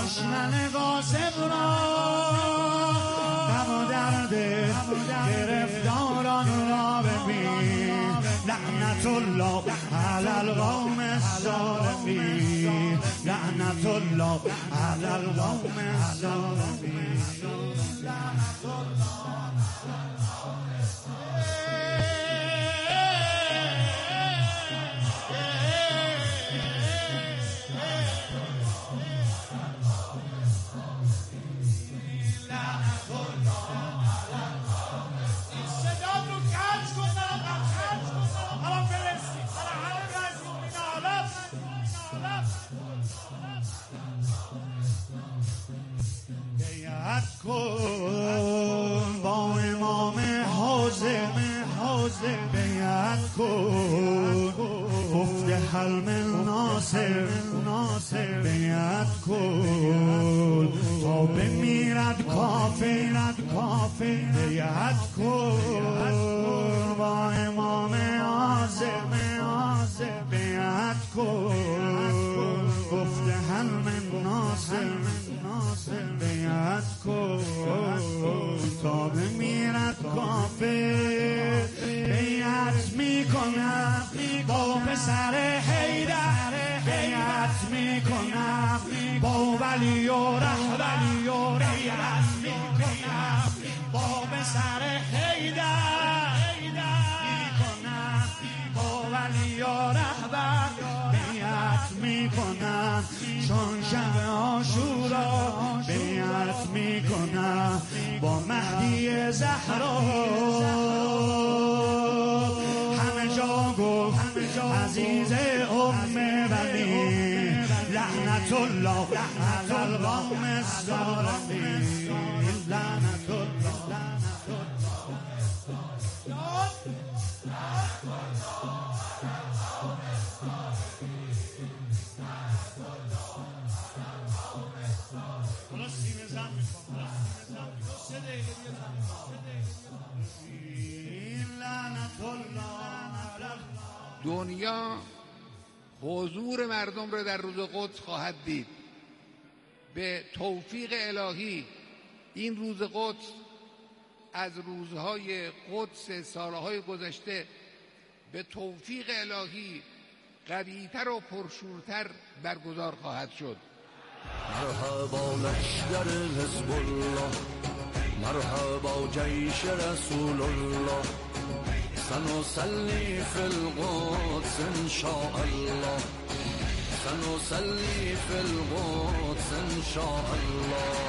دشمن غاصب را غم و درد گرفتاران را ببین لعنت الله علی القوم الظالمین لعنت الله علی القوم الظالمین بیعت کن با امام حاضر بیعت کن گفت حلم ناصر بیعت کن تا بمیرد کافر بیعت کن با امام حاضر بیعت کن گفت حلم ناصر بیعت کن تا بمیرد کافر بیعت میکنم با پسر حیدر بیعت میکنم با ولی و رهبر بیعت میکنم با پسر حیدر میکنم با ولی و رهبر بیعت میکنم چون شب عاشورا بیعت میکنم با مهدی زهرا همه جا گفت عزیز ام بنی لعنت الله علی القوم الظالمین لعنت الله دنیا حضور مردم را در روز قدس خواهد دید. به توفیق الهی این روز قدس از روزهای قدس سالهای گذشته به توفیق الهی قوی‌تر و پرشورتر برگزار خواهد شد. مرحبا لشکر حزب الله، مرحبا جیش رسول الله، سنصلي في القدس ان شاء الله، سنصلي في القدس ان شاء الله.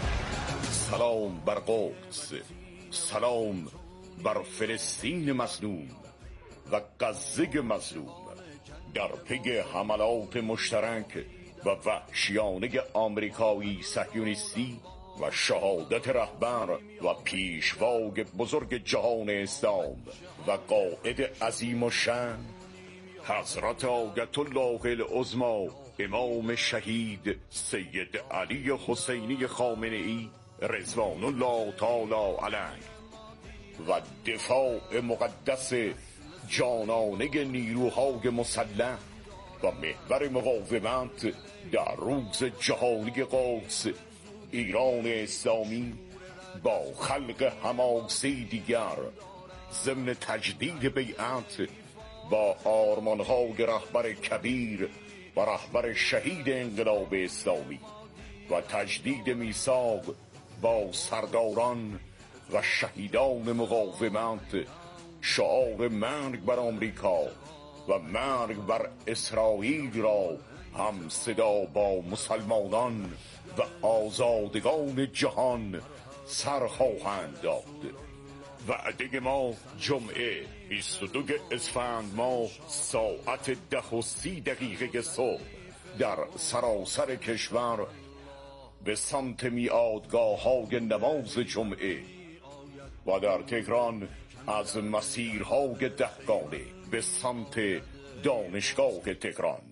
سلام بر قدس، سلام بر فلسطین مظلوم و غزه مظلوم. در پی حملات مشترک و وحشیانه آمریکایی صهیونیستی و شهادت رهبر و پیشوای بزرگ جهان اسلام و قائد عظیم الشأن حضرت آیت الله العظمی امام شهید سید علی حسینی خامنه‌ای رضوان الله تعالی علیه و دفاع مقدس جانانه نیروهای مسلح و محور مقاومت در روز جهانی قدس ایران اسلامی با خلق حماسی دیگر ضمن تجدید بیعت با آرمانهای رهبر کبیر و رهبر شهید انقلاب اسلامی و تجدید میثاق با سرداران و شهیدان مقاومت شعار مرگ بر آمریکا و مرگ بر اسرائیل را هم صدا با مسلمانان و آزادگان جهان سر خواهند داد. وعده ما جمعه 22 اسفند ماه ساعت 10:30 صبح در سراسر کشور به سمت میعادگاه‌های نماز جمعه و در تهران از مسیرهای دهگانه به سمت دانشگاه تهران.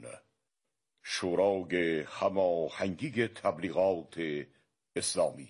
شورای هماهنگی تبلیغات اسلامی.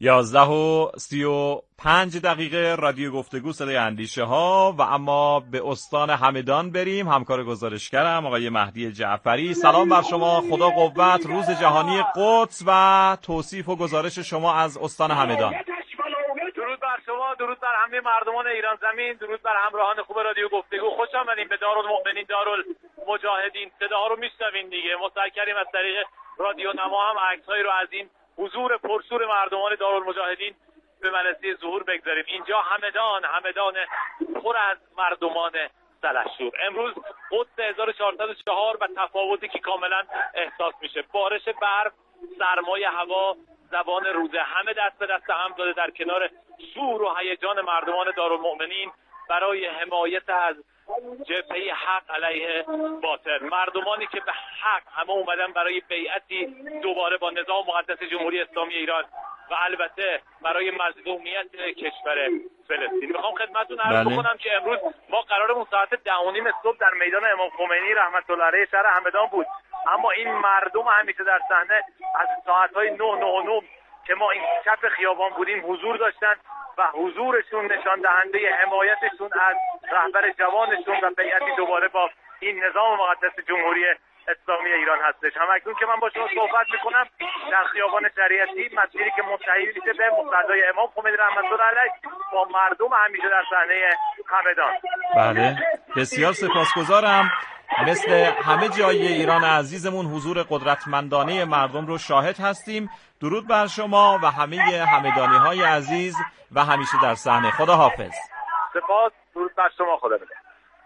11:35 رادیو گفتگو صدای اندیشه ها. و اما به استان همدان بریم. همکار گزارشگرم آقای مهدی جعفری. سلام بر شما، خدا قوت، روز جهانی قدس و توصیف و گزارش شما از استان همدان. درود بر شما، درود بر همه مردمان ایران زمین، درود بر همراهان خوب رادیو گفتگو. خوش آمدین به دارالمؤمنین دارالمجاهدین. صداها رو میشنوین دیگه. متشکریم از طریق رادیو نما هم عکس‌هایی رو از این حضور پرشور مردمان دارالمجاهدین به منصه ظهور بگذاریم. اینجا همدان پر از مردمان سلحشور. امروز قدس 1404 و تفاوتی که کاملا احساس میشه. بارش برف، سرمای هوا، زبان روزه، همه دست به دست هم داده در کنار شور و هیجان مردمان دارالمؤمنین برای حمایت از جبهه حق علیه باطل. مردمانی که به حق همه اومدن برای بیعتی دوباره با نظام مقدس جمهوری اسلامی ایران و البته برای مظلومیت کشور فلسطین. میخوام خدمتتون عرض بکنم که امروز ما قرارمون ساعت 10:30 صبح در میدان امام خمینی رحمت الله علیه شهر همدان بود، اما این مردم همیشه در صحنه از ساعت‌های 9 که ما این کف خیابان بودیم حضور داشتن و حضورشون نشان دهنده حمایتشون از رهبر جوانشون و بیعتی دوباره با این نظام مقدس جمهوری اسلامی ایران هستش. همکنون که من با شما صحبت میکنم در خیابان شریعتی، مسیری که منتهی میشه به مصلی امام خمینی رحمت الله علیه، با مردم همیشه در صحنه همدان. بله، بسیار سپاسگزارم. مثل همه جای ایران عزیزمون حضور قدرتمندانه مردم رو شاهد هستیم. درود بر شما و همه همدانی‌های عزیز و همیشه در صحنه. خدا حافظ. سپاس، درود بر شما، خدا بده.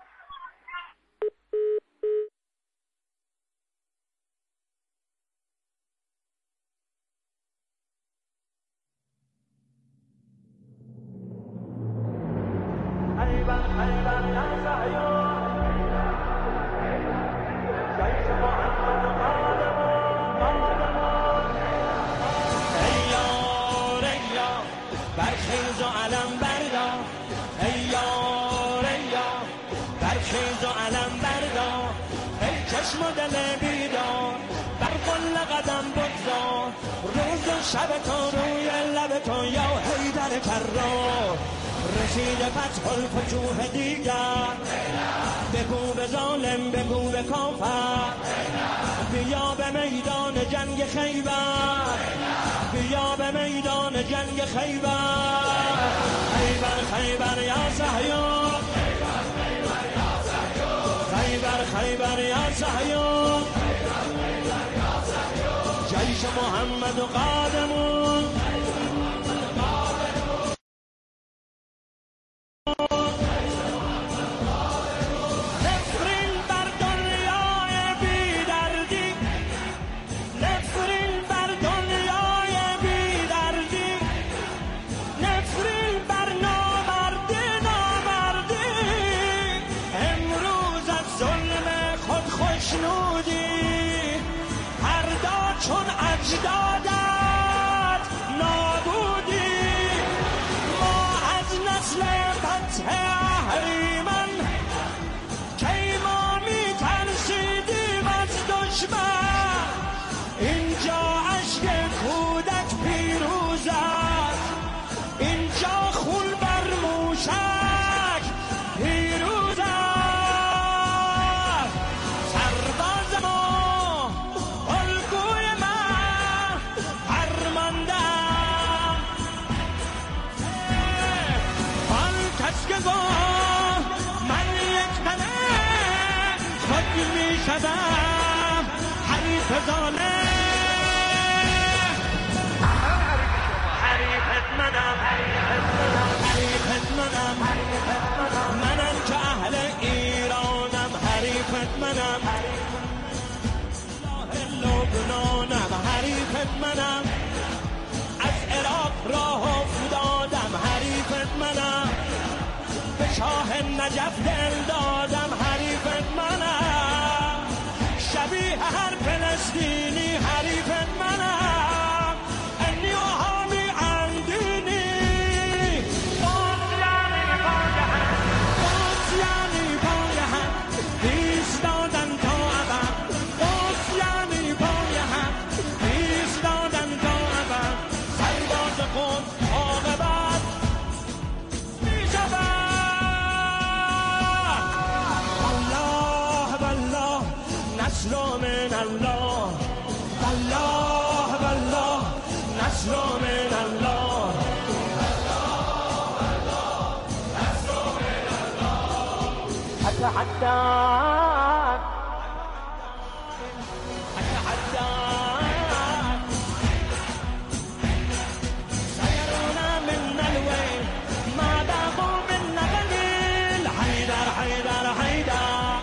شب تو روی لب تو یا حیدر کرار، رسید فتح الفتوح دیگر. بگو به ظالم، بگو به کافر، بیا به میدان جنگ خیبر، بیا به میدان جنگ خیبر. خیبر خیبر یا صهیون، خیبر خیبر یا صهیون، جیش محمد و قادمون. نفرین بر دنیای بی دردی، نفرین بر دنیای بی دردی، نفرین بر نامردی. امروز از ظلم خود خوشنودی، چون اجدادت نابودی. ما از نسل فتح اهریمن کی ما می ترسیدیم از دشمن. اینجا اشک کودک پیروز است، اینجا خون بر موشک پیروز است. سرباز ما من یک تنه خود می شدم حریف ظالم. حریفت منم، حریفت منم، منم که اهل ایرانم. حریفت منم، لبنانم. حریفت منم، از عراق راه افتادم. حریفت منم، به شاه نجف دل دادم. حریفت منم، شبیه هر فلسطینی. حریفت منم، انی و حامی اندینی. قدس یعنی پای هم ایستادن تا ابد. قدس یعنی پای هم ایستادن تا ابد. سرباز قدس نصر من الله والله والله نصر من الله أتحداك سيرون من الويل ما ذاقوا منا قليل حيدر حيدر حيدر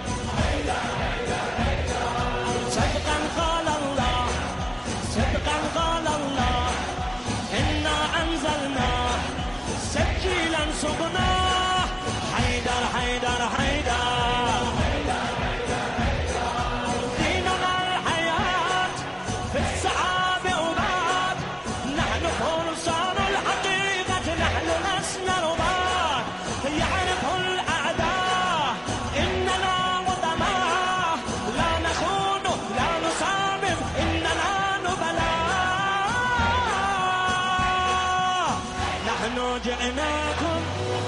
صدقا قال الله صدقا قال الله إنا أنزلنا سجيلا سقناه حيدر حيدر حيدر ديننا الحياة في السحاب أباد نحن فرسان الحقيقة نحن لسنا رباد يعرف الأعداء إننا وطماء لا نخون لا نصامم إننا نبلاء نحن جئناكم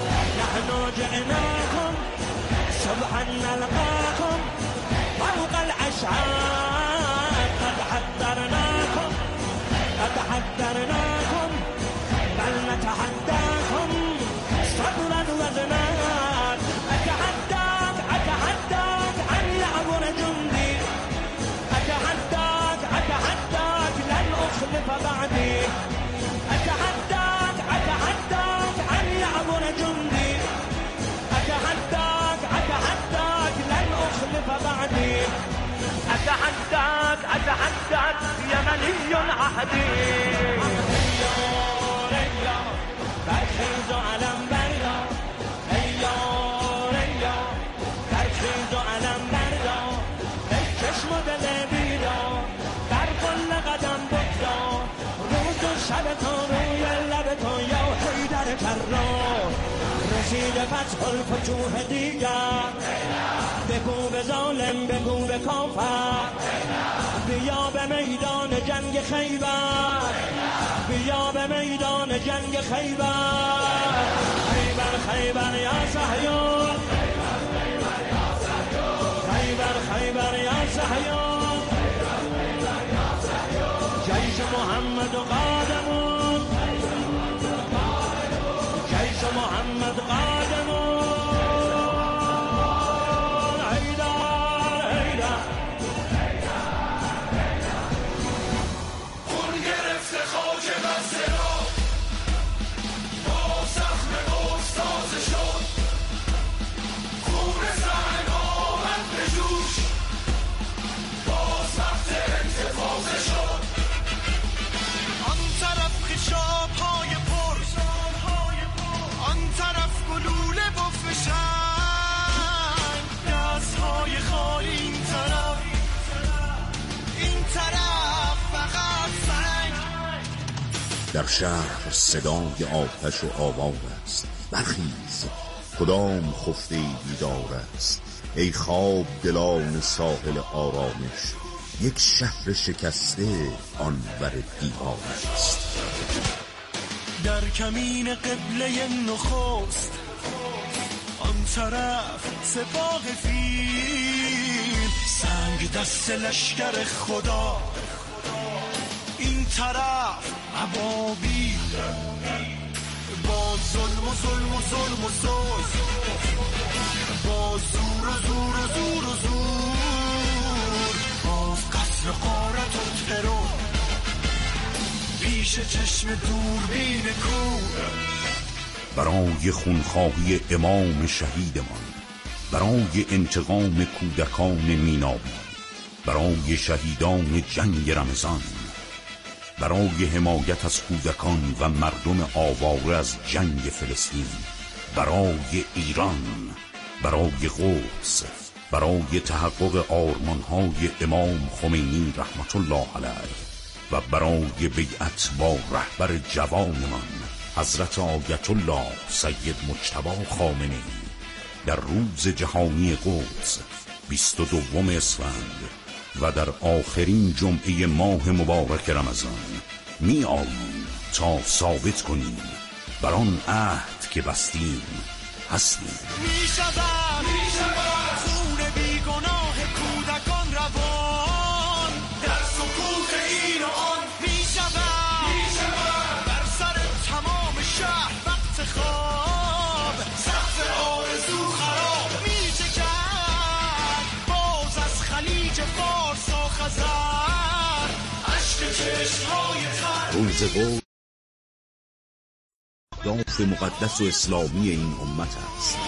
صبحا نلقاكم فوق العشعات قد حذرناكم بل نتحداكم صبرا وزنات أتحداك أن يعبر جندي أتحداك لن أخلف بعدي أتحداك أن يعبر جندي أتحداك لن أخلف بعدي أتحداك يمني عهدي ترخيز علم بردا ترخيز علم بردا ای چشم و دل بیدا در کل قدم بگذا روز و شب تو روی لب تو یا حیدر کرار رسید فتح الفتوح دیگر بگو به ظالم بگو به کافر بیا به میدان جنگ خیبر بیا به میدان جنگ خیبر خیبر یا صهیون خیبر یا صهیون جیش محمد قادمون جیش محمد قادمون در شهر صدای آتش و آوار است، برخیز کدام خفته بیدار است. ای خواب دلان ساحل آرامش، یک شهر شکسته آنور دیوار است. در کمین قبله نخست آن طرف سپاه فیل، سنگ دست لشکر خدا این طرف ابابیل، با ظلم و ظلم و ظلم و ظلم، با زور و زور و زور و زور، باز قصر غارت و ترور پیش چشم دوربین کور. برای خونخواهی امام شهیدمان، برای انتقام کودکان مینابی، برای شهیدان جنگ رمضان، برای حمایت از کودکان و مردم آواره از جنگ فلسطین، برای ایران، برای قدس، برای تحقق آرمان‌های امام خمینی رحمت الله علیه و برای بیعت با رهبر جوانمان حضرت آیت الله سید مجتبی خامنه‌ای در روز جهانی قدس 22 اسفند و در آخرین جمعه ماه مبارک رمضان می آییم تا ثابت کنیم بر آن عهد که بستیم هستیم. می شود خون بیگناه کودکان روان روز قدس اهداف مقدس و اسلامی این امت است.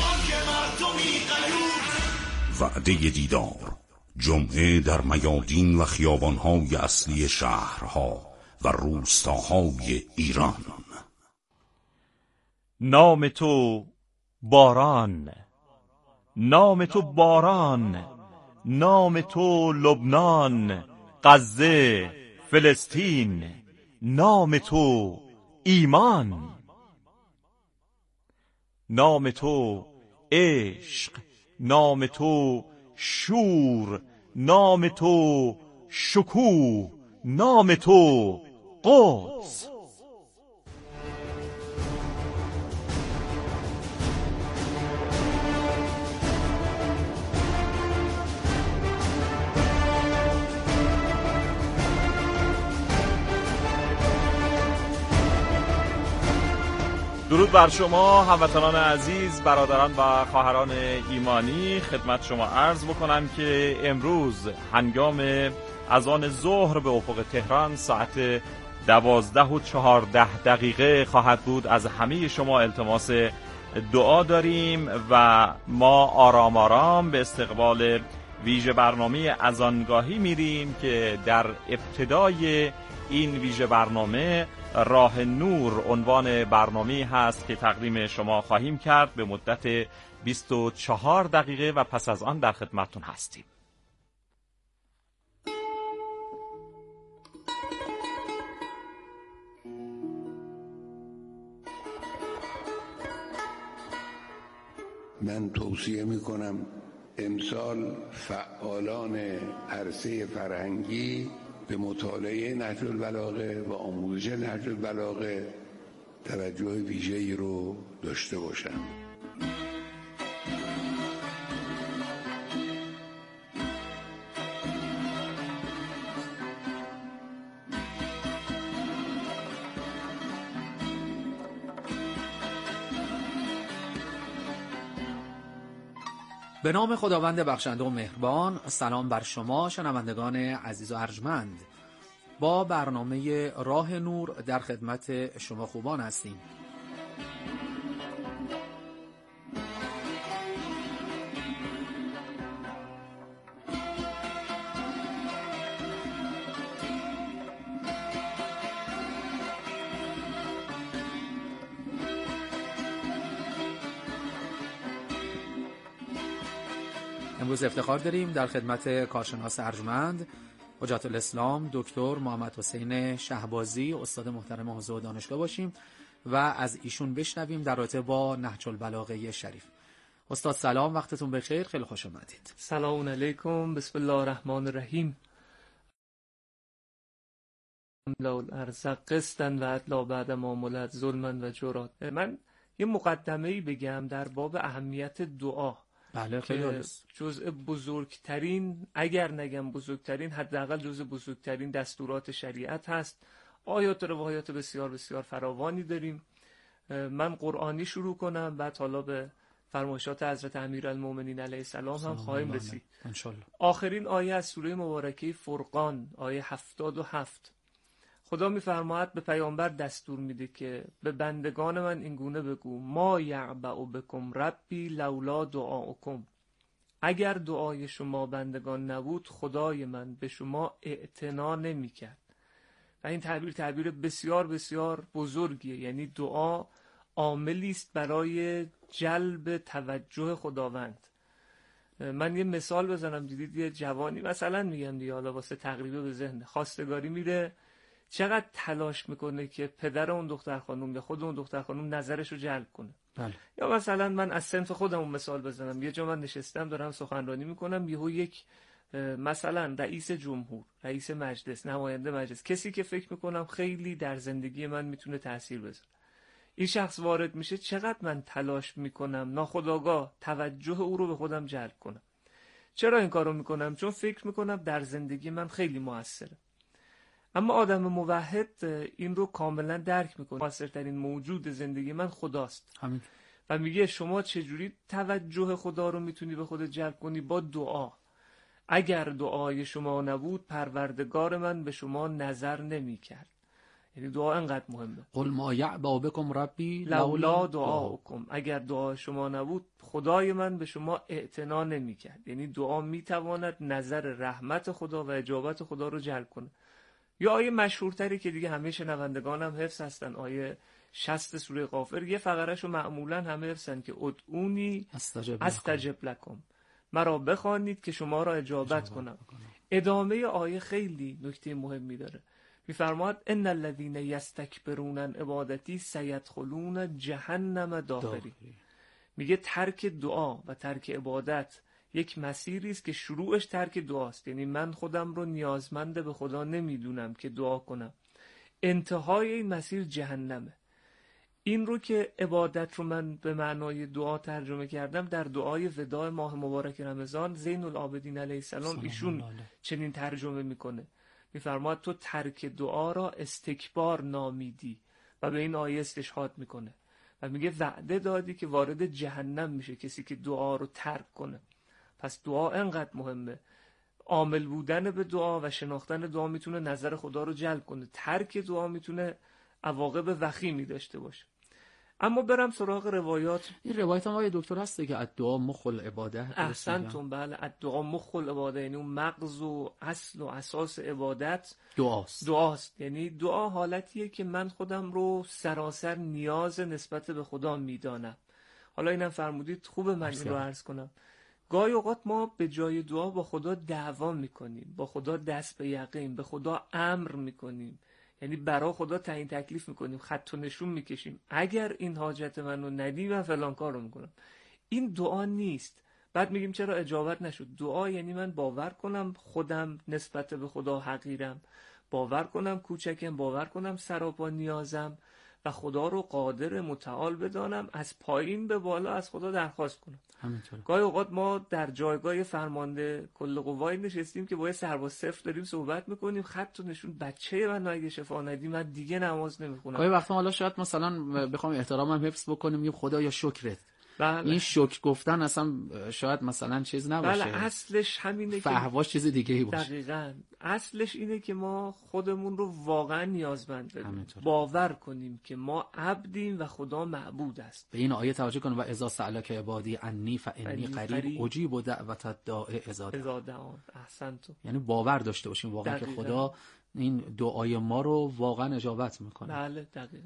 وعده دیدار جمعه در میادین و خیابان‌های اصلی شهرها و روستاهای ایران. نام تو باران، نام تو باران، نام تو لبنان، غزه، فلسطین، نام تو ایمان، نام تو عشق، نام تو شور، نام تو شکوه، نام تو قدس. درود بر شما هموطنان عزیز، برادران و خواهران ایمانی. خدمت شما عرض بکنم که امروز هنگام اذان ظهر به افق تهران ساعت 12:14 خواهد بود. از همه شما التماس دعا داریم و ما آرام آرام به استقبال ویژه برنامه اذانگاهی میریم که در ابتدای این ویژه برنامه راه نور عنوان برنامه هست که تقدیم شما خواهیم کرد به مدت 24 دقیقه و پس از آن در خدمتتون هستیم. من توصیه میکنم امسال فعالان عرصه فرهنگی به مطالعه نهج البلاغه و آموزش نهج البلاغه توجه ویژه‌ای رو داشته باشند. به نام خداوند بخشنده و مهربان. سلام بر شما شنوندگان عزیز و ارجمند. با برنامه راه نور در خدمت شما خوبان هستیم. امروز افتخار داریم در خدمت کارشناس ارجمند حجت الاسلام دکتر محمد حسین شهبازی استاد محترم حوزه و دانشگاه باشیم و از ایشون بشنویم در رابطه با نهج البلاغه شریف. استاد سلام، وقتتون بخیر، خیلی خوش آمدید. سلام علیکم، بسم الله الرحمن الرحیم. لا الارض قسطا و عدلا بعد ما ملت ظلما و جورا. من یه مقدمه‌ای بگم در باب اهمیت دعا. بله، خیلی جزء بزرگترین، اگر نگم بزرگترین، حداقل جزء بزرگترین دستورات شریعت هست. آیات و روایات بسیار بسیار فراوانی داریم. من قرآنی شروع کنم، بعد حالا به فرمایشات حضرت امیرالمومنین علیه السلام هم خواهیم رسید. آخرین آیه از سوره مبارکه فرقان، آیه 77، خدا میفرماید به پیامبر دستور میده که به بندگان من اینگونه بگو: ما یعبأ بکم ربی لولا دعاؤکم. اگر دعای شما بندگان نبود خدای من به شما اعتنا نمیکرد. و این تعبیر بسیار بسیار بزرگیه. یعنی دعا عاملی است برای جلب توجه خداوند. من یه مثال بزنم. دیدید یه جوانی مثلا میگم دیگه، حالا واسه تقریبا به ذهن، خواستگاری میره، چقدر تلاش میکنه که پدر اون دختر خانم یا خود اون دختر خانم نظرش رو جلب کنه. بله. یا مثلا من از صنف خودم مثال بزنم. یه جا من نشستم دارم سخنرانی میکنم، یهو یک مثلا رئیس جمهور، رئیس مجلس، نماینده مجلس، کسی که فکر میکنم خیلی در زندگی من میتونه تاثیر بذاره، این شخص وارد میشه، چقدر من تلاش میکنم ناخودآگاه توجه او رو به خودم جلب کنم. چرا این کارو میکنم؟ چون فکر میکنم در زندگی من خیلی موثره. اما آدم موحد این رو کاملا درک میکنه. موثرترین موجود زندگی من خداست. همین. و میگه شما چجوری توجه خدا رو میتونی به خودت جلب کنی؟ با دعا. اگر دعای شما نبود پروردگار من به شما نظر نمیکرد. یعنی دعا انقدر مهمه. قل ما یعبا بکم ربی لولا دعاکم، اگر دعا شما نبود خدای من به شما اعتنا نمی‌کرد. یعنی دعا میتواند نظر رحمت خدا و اجابت خدا رو جلب کنه. یا آیه مشهورتری که دیگه همه شنوندگانم حفظ هستن، آیه 60 سوره غافر، یه فقرهشو معمولا همه حفظن که ادعونی استجب لکم، مرا بخوانید که شما را اجابت کنم. ادامه آیه خیلی نکته مهمی داره، میفرماد ان الذين یستکبرون عن عبادتی سیدخلون جهنم داخری. میگه ترک دعا و ترک عبادت یک مسیری است که شروعش ترک دعاست. یعنی من خودم رو نیازمند به خدا نمیدونم که دعا کنم، انتهای این مسیر جهنمه. این رو که عبادت رو من به معنای دعا ترجمه کردم، در دعای وداع ماه مبارک رمضان زین العابدین علیه السلام ایشون چنین ترجمه میکنه، میفرماد تو ترک دعا را استکبار نامیدی و به این آیه استشهاد میکنه و میگه وعده دادی که وارد جهنم میشه کسی که دعا رو ترک کنه. پس دعا انقدر مهمه. عامل بودن به دعا و شناختن دعا میتونه نظر خدا رو جلب کنه، ترک دعا میتونه عواقب وخیمی داشته باشه. اما برم سراغ روایات. این روایت هم آقای دکتر هسته که الدعا مخ العباده. احسنتون، بله، الدعا مخ العباده، یعنی اون مغز و اصل و اساس عبادت دعاست. یعنی دعا حالتیه که من خودم رو سراسر نیاز نسبت به خدا میدانم. حالا اینم فرمودید خوبه من این رو عرض کنم. گاهی اوقات ما به جای دعا با خدا دعوا میکنیم، با خدا دست به یقین، به خدا امر میکنیم، یعنی برای خدا تعیین تکلیف میکنیم، خط و نشون میکشیم، اگر این حاجت منو ندی من فلان کارو میکنم. این دعا نیست. بعد میگیم چرا اجابت نشد. دعا یعنی من باور کنم خودم نسبت به خدا حقیرم، باور کنم کوچکم، باور کنم سراپا نیازم و خدا رو قادر متعال بدانم، از پایین به بالا از خدا درخواست کنم. همینطور. گاهی اوقات ما در جایگاه فرمانده کل قوای نشستیم که با یه سرباز صفر داریم صحبت میکنیم، خط و نشون بچه من اگه شفا ندی من دیگه نماز نمیخونم. گاهی وقتا حالا شاید مثلا بخوام احترامم حفظ بکنیم، میگم خدا یا شکرت. بله. این شکر گفتن اصلا شاید مثلا چیز نباشه. بله، اصلش همینه که فهواش چیز دیگه ای باشه. دقیقاً اصلش اینه که ما خودمون رو واقعا نیازمند بدونیم، باور کنیم که ما عبدیم و خدا معبود است. به این آیه توجه کنیم و اذا سألک عبادی عنی فانی قریب اجیب دعوت الداع اذا دعان. احسنتم. یعنی باور داشته باشیم واقعا که خدا این دعای ما رو واقعا اجابت میکنه. بله دقیقاً.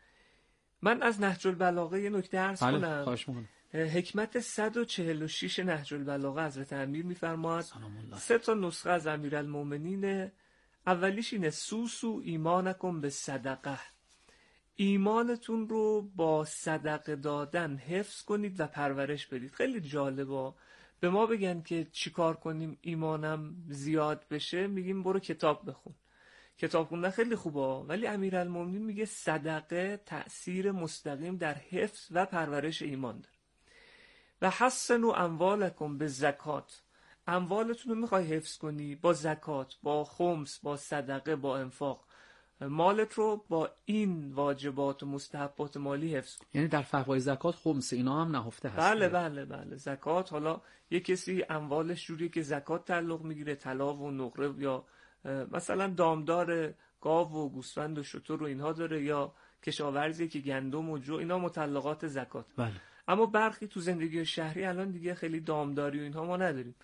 من از نهج البلاغه یه نکته عرض کنم. خواهش می‌کنم. حکمت 146 نهج البلاغه حضرت امیر می‌فرماد 3 تا نسخه از امیرالمومنین. اولیش اینه سوسو ایمانکم به صدقه، ایمانتون رو با صدقه دادن حفظ کنید و پرورش بدید. خیلی جالبه به ما بگن که چیکار کنیم ایمانم زیاد بشه، میگیم برو کتاب بخون. کتاب خوندن خیلی خوبه، ولی امیرالمومنین میگه صدقه تأثیر مستقیم در حفظ و پرورش ایمان داره. و حسنوا اموالکم به زکات، اموالتون رو میخوای حفظ کنی با زکات، با خمس، با صدقه، با انفاق، مالت رو با این واجبات و مستحبات مالی حفظ کن. یعنی در فتوای زکات خمس اینا هم نهفته هست. بله بله بله. زکات حالا یه کسی اموالش جوریه که زکات تعلق میگیره، طلا و نقره، یا مثلا دامدار گاو و گوسفند و شتر و اینها داره، یا کشاورزی که گندم و جو، اینا مطلقات زکات. بله. اما برخی تو زندگی شهری الان دیگه خیلی دامداری و اینها ما نداریم،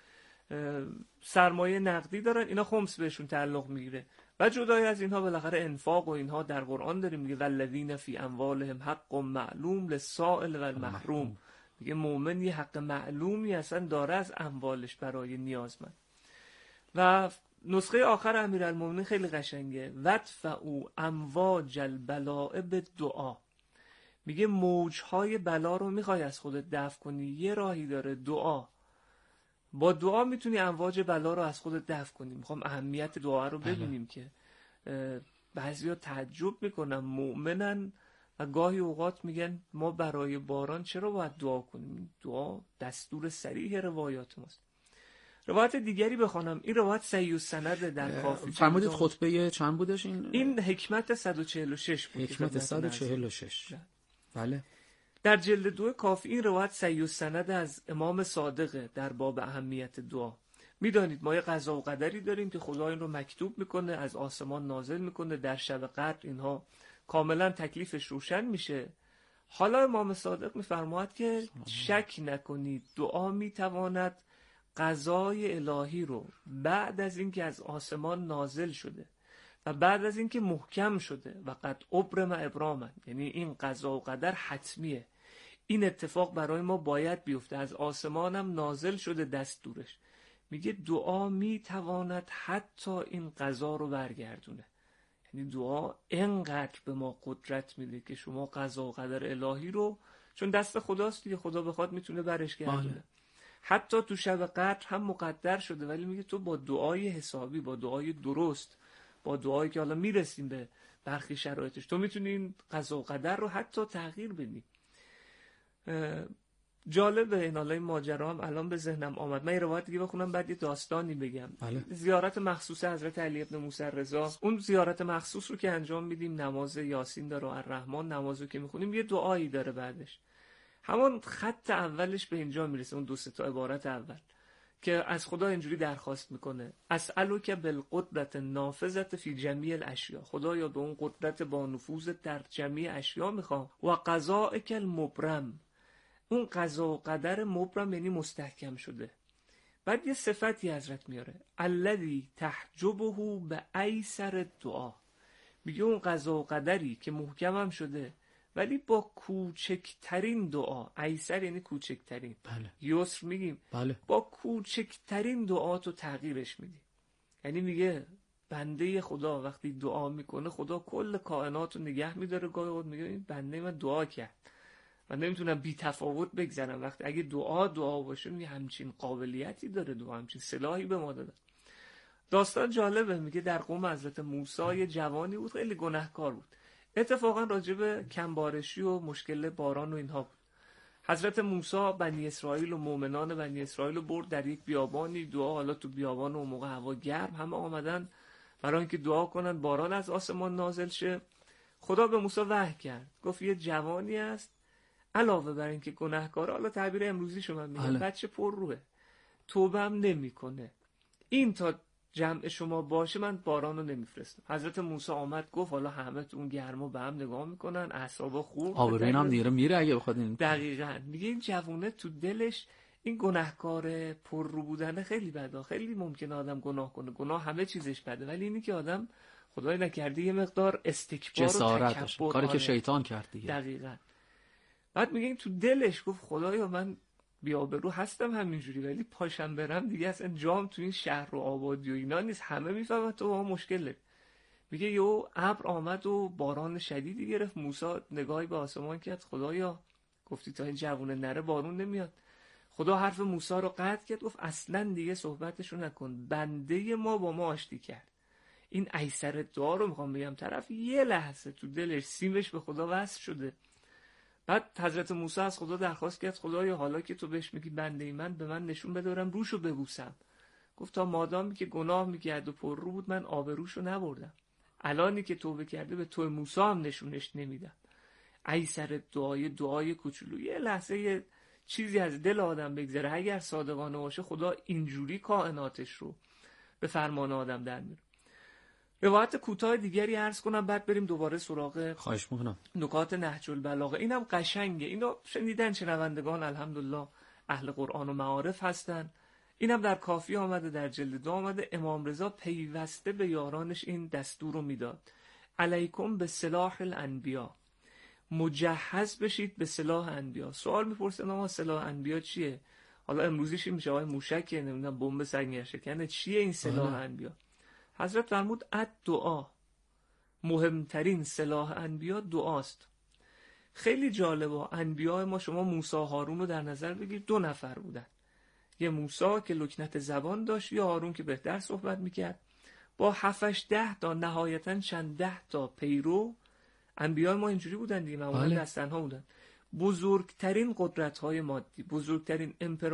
سرمایه نقدی دارن، اینا خمس بهشون تعلق میگیره. و جدای از اینها بالاخره انفاق و اینها در قرآن داریم، میگه والذین فی اموالهم حق معلوم للسائل و المحروم. میگه مؤمن یه حق معلومی اصلا داره از اموالش برای نیازمند. و نسخه آخر امیرالمومنین خیلی قشنگه، ودفعوا امواج البلاء بالدعا. میگه موجهای بلا رو میخوای از خودت دفع کنی، یه راهی داره، دعا. با دعا میتونی امواج بلا رو از خودت دفع کنی. میخوام اهمیت دعا رو ببینیم که بعضیا تعجب میکنن مؤمنن و گاهی اوقات میگن ما برای باران چرا باید دعا کنیم؟ دعا دستور صریح روایات ماست. روایت دیگری بخوانم، این روایت صحیح السند در کافی. فرمودید خطبه چند بودش این حکمت 146 بود. حکمت 146. بله. در جلد 2 کافی این روایت صحیح السند از امام صادق در باب اهمیت دعا میدانید ما یه قضا و قدری داریم که خدا این رو مکتوب میکنه، از آسمان نازل میکنه، در شب قدر اینها کاملا تکلیفش روشن میشه. حالا امام صادق میفرماید که شک نکنید دعا میتواند قضای الهی رو بعد از اینکه از آسمان نازل شده و بعد از اینکه محکم شده و قد ابرم ابراما، یعنی این قضا و قدر حتمیه، این اتفاق برای ما باید بیفته، از آسمان هم نازل شده دستورش، میگه دعا میتواند حتی این قضا رو برگردونه. یعنی دعا انقدر به ما قدرت میده که شما قضا و قدر الهی رو، چون دست خداست دیگه، خدا بخواد میتونه برش گردونه. حتی تو شب قدر هم مقدر شده، ولی میگه تو با دعای حسابی، با دعای درست، با دعایی که حالا میرسیم به برخی شرایطش، تو میتونی این قضا و قدر رو حتی تغییر بدی. جالبه این حالا این ماجرا هم الان به ذهنم آمد. من یه روایت دیگه بخونم بعد یه داستانی بگم. زیارت مخصوص حضرت علی ابن موسی رضا، اون زیارت مخصوص رو که انجام میدیم، نماز یاسین داره و الرحمن نمازو که میخونیم یه دعایی داره بعدش. همون خط اولش به اینجا میرسه، اون 2-3 عبارت اول که از خدا اینجوری درخواست میکنه: اسألک بالقدرت النافذة فی جمیع الاشیاء، خدایا به اون قدرت با نفوذ در جمیع اشیا میخوام، و قضائک المبرم، اون قضا و قدر مبرم یعنی مستحکم شده. بعد یه صفتی حضرت میاره: الذی تحجبه به ایسر دعا، میگه اون قضا و قدری که محکمم شده ولی با کوچکترین دعا، ایسر یعنی کوچکترین، یسر میگیم، با کوچکترین دعا تو تغییرش میدی. یعنی میگه بنده خدا وقتی دعا میکنه خدا کل کائنات رو نگه میداره، گاهی وقت میگه این بنده من دعا کرد، من نمیتونم بی تفاوت بگذرم. وقتی اگه دعا باشه میگه همچین قابلیتی داره دعا، همچین سلاحی به ما داده. داستان جالبه، میگه در قوم حضرت موسی جوانی بود خیلی گناهکار بود، اتفاقا راجب کمبارشی و مشکل باران و اینها بود. حضرت موسی بنی اسرائیل و مؤمنان بنی اسرائیل رو برد در یک بیابانی دعا. حالا تو بیابان و موقع هوا گرم، همه آمدن برای اینکه دعا کنن باران از آسمان نازل شه. خدا به موسی وحی کرد، گفت یه جوانی است علاوه بر اینکه گناهکاره، حالا تعبیر امروزی شما میگم بچه پر روحه، توبه هم نمیکنه، این تا جمع شما باشه من باران رو نمیفرستم. حضرت موسی آمد گفت حالا همه تو اون گرما به هم نگاه میکنن، اعصابا خورد، آبروین هم دیره میره اگه بخواد این. دقیقاً میگه این جوونه تو دلش این گناهکار پر رو بودنه خیلی بده، خیلی ممکنه آدم گناه کنه، گناه همه چیزش بده، ولی اینی که آدم خدای نکرده یه مقدار استکبار و تکبر، کاری که شیطان کرد دیگه. دقیقاً. بعد میگه این تو دلش گفت خدایا من بی‌آبرو هستم همینجوری، ولی پاشم برم دیگه اصلا جام تو این شهر و آبادی و اینا نیست، همه میفهمن تو با مشکله. میگه یه ابر آمد و باران شدیدی گرفت، موسی نگاهی به آسمان کرد، خدایا گفتی تا این جوونه نره بارون نمیاد. خدا حرف موسی رو قطع کرد، گفت اصلا دیگه صحبتشو نکن، بنده ما با ما آشتی کرد. این ایسر دعا رو میخوام بگم، طرف یه لحظه تو دلش سیمش به خدا وصل شده. بعد حضرت موسی از خدا درخواست کرد خدایا حالا که تو بهش میگی بنده من، به من نشون بده برم روشو ببوسم. گفت تا مادامی که گناه میکرد و پر رو بود من آبروشو نبردم، الانی که توبه کرده به تو موسی هم نشونش نمیدم. ایسر دعای کوچولو، یه لحظه یه چیزی از دل آدم بگذره اگر صادقانه باشه، خدا اینجوری کائناتش رو به فرمان آدم در میاره. روایت کوتاه دیگری عرض کنم بعد بریم دوباره سراغ خواهش میکنم نکات نهج البلاغه. اینم قشنگه، اینو شنیدن شنوندگان الحمدلله اهل قرآن و معارف هستن. اینم در کافی آمده، در جلد 2 آمده. امام رضا پیوسته به یارانش این دستور رو میداد: علیکم به سلاح الانبیا، مجهز بشید به سلاح انبیا. سوال میپرسن آقا سلاح انبیا چیه؟ حالا امروزیش میشه آقای موشکه، نمیدونم بمب سنگرشکنه، چیه این سلاح انبیا؟ حضرت فرمود دعا، مهمترین سلاح انبیا دعاست. خیلی جالبه، انبیاء ما شما موسی هارون رو در نظر بگیر، 2 نفر بودن، یه موسی که لکنت زبان داشت، یه هارون که بهتر صحبت میکرد، با 7-10 تا نهایتا چند 10 تا پیرو. انبیاء ما اینجوری بودن دیگه، معمولا دستنها بودن. بزرگترین قدرت های مادی، بزرگترین